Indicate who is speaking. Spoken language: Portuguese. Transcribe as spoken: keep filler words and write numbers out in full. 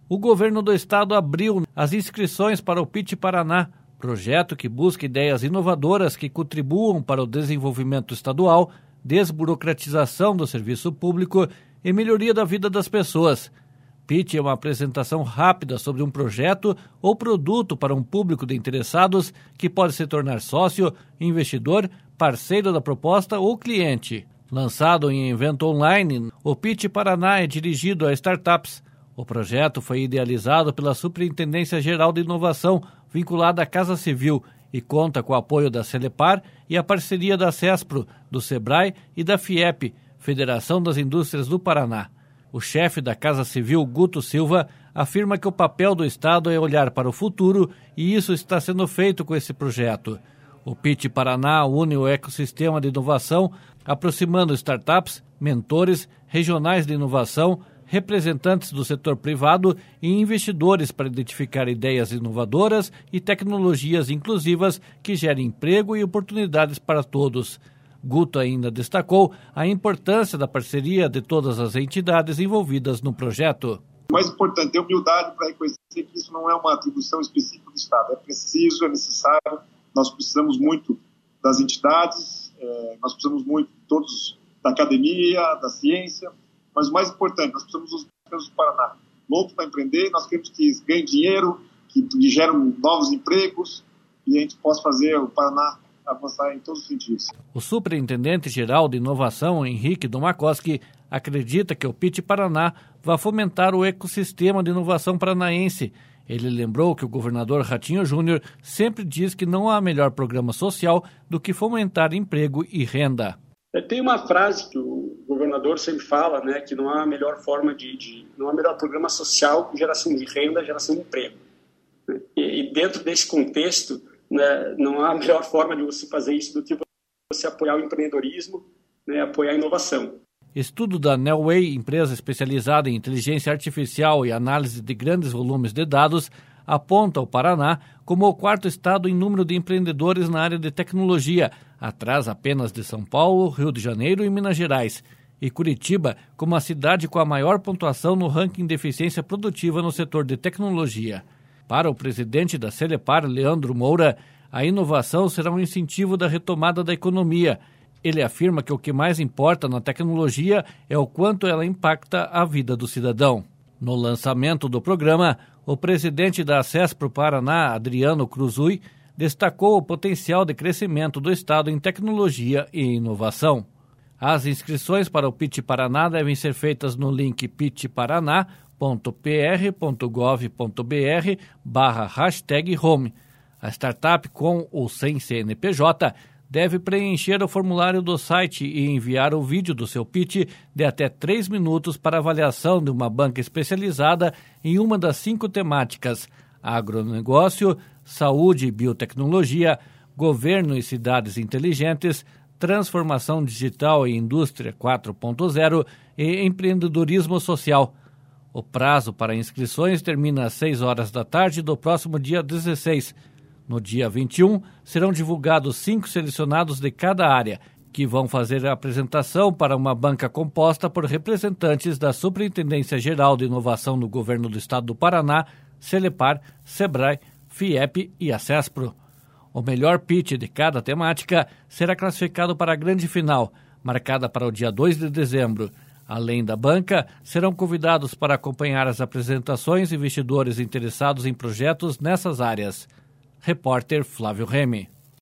Speaker 1: O governo do estado abriu as inscrições para o Pitch Paraná, projeto que busca ideias inovadoras que contribuam para o desenvolvimento estadual, desburocratização do serviço público e melhoria da vida das pessoas. Pitch é uma apresentação rápida sobre um projeto ou produto para um público de interessados que pode se tornar sócio, investidor, parceiro da proposta ou cliente. Lançado em evento online, o Pitch Paraná é dirigido a startups. O projeto foi idealizado pela Superintendência Geral de Inovação, vinculada à Casa Civil, e conta com o apoio da Celepar e a parceria da CESPRO, do SEBRAE e da FIEP, Federação das Indústrias do Paraná. O chefe da Casa Civil, Guto Silva, afirma que o papel do Estado é olhar para o futuro e isso está sendo feito com esse projeto. O Pitch Paraná une o ecossistema de inovação, aproximando startups, mentores, regionais de inovação, representantes do setor privado e investidores para identificar ideias inovadoras e tecnologias inclusivas que gerem emprego e oportunidades para todos. Guto ainda destacou a importância da parceria de todas as entidades envolvidas no projeto.
Speaker 2: O mais importante é humildade para reconhecer que isso não é uma atribuição específica do Estado. É preciso, é necessário, nós precisamos muito das entidades, é, nós precisamos muito de todos, da academia, da ciência, mas o mais importante, nós precisamos dos governos do Paraná. Loucos para empreender, nós queremos que ganhem dinheiro, que, que gerem novos empregos e a gente possa fazer o Paraná avançar em todos os sentidos.
Speaker 1: O superintendente-geral de inovação, Henrique Domakoski, acredita que o Pitch Paraná vai fomentar o ecossistema de inovação paranaense. Ele lembrou que o governador Ratinho Júnior sempre diz que não há melhor programa social do que fomentar emprego e renda.
Speaker 3: Tem uma frase que o governador sempre fala, né, que não há melhor forma de, de não há melhor programa social que geração de renda, geração de emprego. E, e dentro desse contexto, né, não há melhor forma de você fazer isso do que você apoiar o empreendedorismo, né, apoiar a inovação.
Speaker 1: Estudo da Nelway, empresa especializada em inteligência artificial e análise de grandes volumes de dados, aponta o Paraná como o quarto estado em número de empreendedores na área de tecnologia, atrás apenas de São Paulo, Rio de Janeiro e Minas Gerais, e Curitiba como a cidade com a maior pontuação no ranking de eficiência produtiva no setor de tecnologia. Para o presidente da Celepar, Leandro Moura, a inovação será um incentivo da retomada da economia. Ele afirma que o que mais importa na tecnologia é o quanto ela impacta a vida do cidadão. No lançamento do programa, o presidente da CESPRO Paraná, Adriano Cruzui, destacou o potencial de crescimento do Estado em tecnologia e inovação. As inscrições para o Pitch Paraná devem ser feitas no link pitchparaná ponto p r ponto gov ponto b r barra hashtag home. A startup com ou sem C N P J deve preencher o formulário do site e enviar o vídeo do seu pitch de até três minutos para avaliação de uma banca especializada em uma das cinco temáticas: agronegócio, saúde e biotecnologia, governo e cidades inteligentes, transformação digital e indústria quatro ponto zero e empreendedorismo social. O prazo para inscrições termina às seis horas da tarde do próximo dia dezesseis. No dia vinte e um, serão divulgados cinco selecionados de cada área, que vão fazer a apresentação para uma banca composta por representantes da Superintendência Geral de Inovação do Governo do Estado do Paraná, Celepar, SEBRAE, FIEP e a CESPRO. O melhor pitch de cada temática será classificado para a grande final, marcada para o dia dois de dezembro. Além da banca, serão convidados para acompanhar as apresentações investidores interessados em projetos nessas áreas. Repórter Flávio Remy.